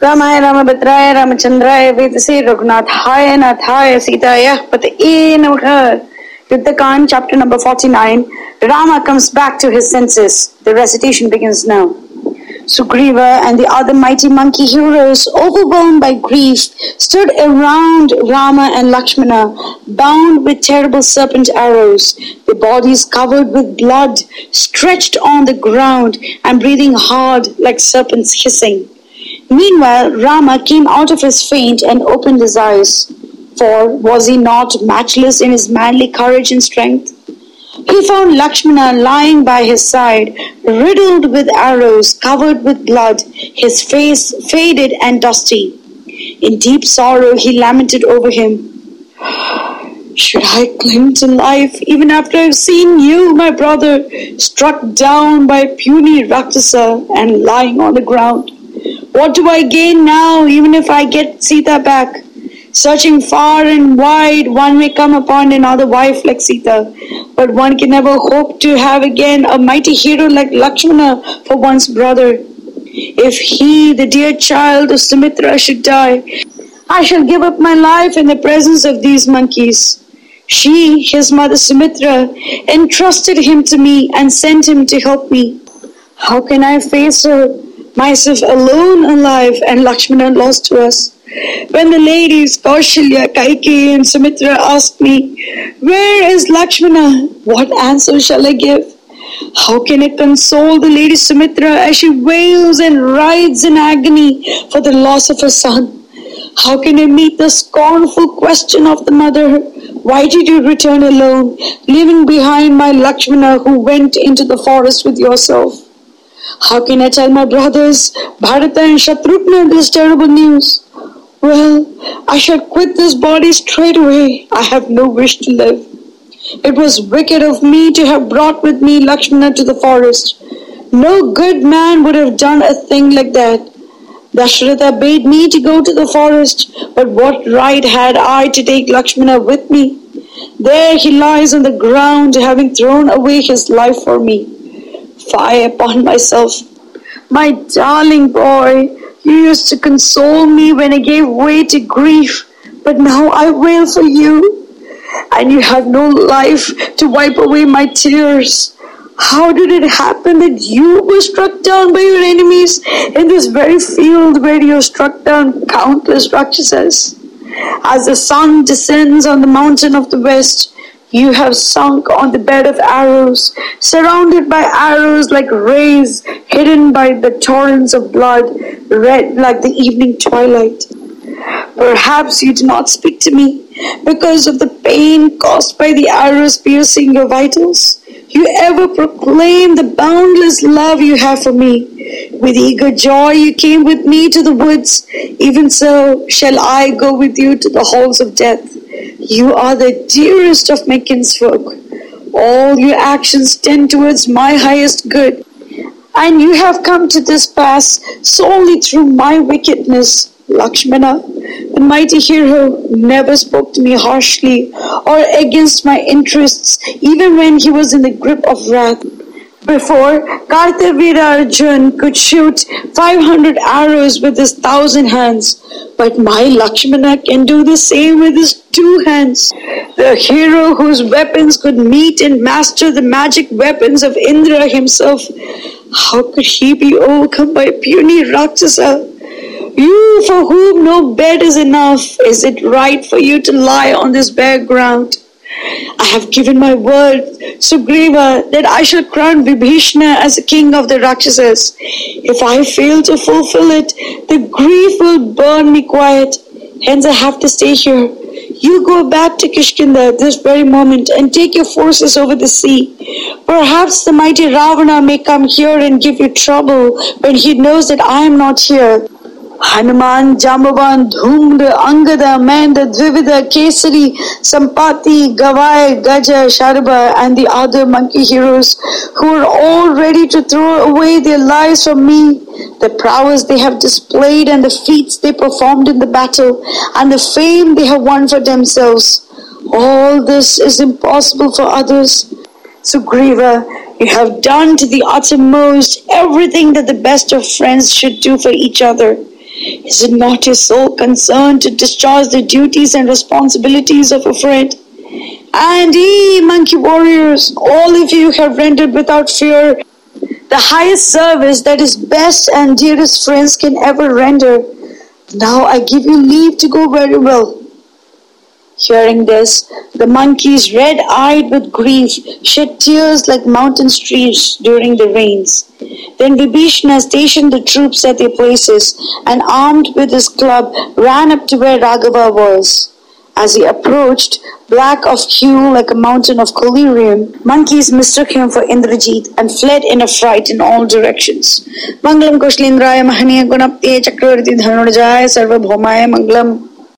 रामाय रामभद्राय रामचंद्राय वेदसे रघुनाथाय नाथाय सीताय पतये नमः. Yuddha Kand, chapter number 49. Rama comes back to his senses. The recitation begins now. Sugriva and the other mighty monkey heroes, overwhelmed by grief, stood around Rama and Lakshmana, bound with terrible serpent arrows, their bodies covered with blood, stretched on the ground, and breathing hard like serpents hissing. Meanwhile, Rama came out of his faint and opened his eyes. For was he not matchless in his manly courage and strength? He found Lakshmana lying by his side, riddled with arrows, covered with blood, his face faded and dusty. In deep sorrow he lamented over him. Should I cling to life even after I've seen you, my brother, struck down by a puny Rakshasa and lying on the ground? What do I gain now, even if I get Sita back? Searching far and wide, one may come upon another wife like Sita, but one can never hope to have again a mighty hero like Lakshmana for one's brother. If he, the dear child of Sumitra, should die, I shall give up my life in the presence of these monkeys. She, his mother Sumitra, entrusted him to me and sent him to help me. How can I face her, myself alone alive and Lakshmana lost to us? When the ladies Kaushalya, Kaikeyi and Sumitra asked me, where is Lakshmana? What answer shall I give? How can I console the lady Sumitra as she wails and writhes in agony for the loss of her son? How can I meet the scornful question of the mother? Why did you return alone, leaving behind my Lakshmana who went into the forest with yourself? How can I tell my brothers, Bharata and Shatrughna, this terrible news? Well, I shall quit this body straight away. I have no wish to live. It was wicked of me to have brought with me Lakshmana to the forest. No good man would have done a thing like that. Dasharatha bade me to go to the forest, but what right had I to take Lakshmana with me? There he lies on the ground, having thrown away his life for me. Fie upon myself. My darling boy, you used to console me when I gave way to grief, but now I wail for you, and you have no life to wipe away my tears. How did it happen that you were struck down by your enemies in this very field where you struck down countless Rakshasas? As the sun descends on the mountain of the west, you have sunk on the bed of arrows, surrounded by arrows like rays, hidden by the torrents of blood, red like the evening twilight. Perhaps you do not speak to me because of the pain caused by the arrows piercing your vitals. You ever proclaim the boundless love you have for me. With eager joy you came with me to the woods. Even so shall I go with you to the halls of death. You are the dearest of my kinsfolk. All your actions tend towards my highest good. And you have come to this pass solely through my wickedness. Lakshmana, the mighty hero, never spoke to me harshly or against my interests, even when he was in the grip of wrath. Before, Kartavira Arjun could shoot 500 arrows with his 1,000 hands, but my Lakshmana can do the same with his 2 hands. The hero whose weapons could meet and master the magic weapons of Indra himself, how could he be overcome by a puny Rakshasa? You for whom no bed is enough, is it right for you to lie on this bare ground? I have given my word, Sugriva, that I shall crown Vibhishna as the king of the Rakshasas. If I fail to fulfill it, the grief will burn me quiet. Hence I have to stay here. You go back to Kishkinda this very moment and take your forces over the sea. Perhaps the mighty Ravana may come here and give you trouble when he knows that I am not here. Hanuman, Jambavan, Dhumra, Angada, Manda, Dvivida, Kesari, Sampati, Gavai, Gaja, Sharaba, and the other monkey heroes who are all ready to throw away their lives for me. The prowess they have displayed and the feats they performed in the battle and the fame they have won for themselves. All this is impossible for others. Sugriva, you have done to the uttermost everything that the best of friends should do for each other. Is it not your sole concern to discharge the duties and responsibilities of a friend? And ye, monkey warriors, all of you have rendered without fear the highest service that his best and dearest friends can ever render. Now I give you leave to go very well. Hearing this, the monkeys, red-eyed with grief, shed tears like mountain streams during the rains. Then Vibhishana stationed the troops at their places and, armed with his club, ran up to where Raghava was. As he approached, black of hue like a mountain of collyrium, monkeys mistook him for Indrajit and fled in a fright in all directions. Mangalam Kushlindraya Mahaniya Gunapte Chakravarti Dhanurjaya Sarvabhaumaya Mangalam.